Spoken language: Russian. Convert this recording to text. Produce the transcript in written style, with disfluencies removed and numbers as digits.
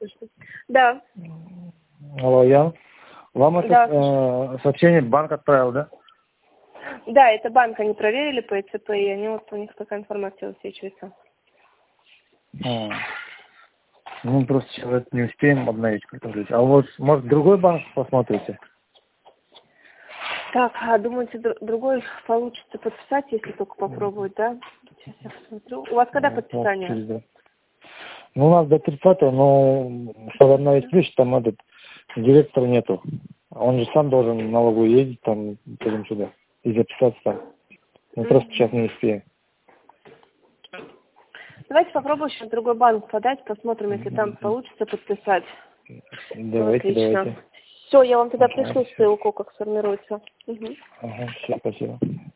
слышно. Да. Алло, Ян. Вам Да. это сообщение банк отправил, да? Да, это банк, они проверили по ЭЦП, и они вот у них такая информация высвечивается. Мы просто сейчас не успеем обновить. А вот, может, другой банк посмотрите? Так, а думаете, другой получится подписать, если только попробовать, да? Сейчас я посмотрю. У вас когда подписание? Ну, у нас до 30-го, но чтобы обновить ключ, там этот директора нету. Он же сам должен в налоговую ездить, там, туда и записаться там. Мы просто сейчас не успеем. Давайте попробуем сейчас в другой банк подать, посмотрим, если там получится подписать. Давайте, отлично. давайте. Все, я вам тогда пришлю ссылку, как сформируется. Ага, все, спасибо.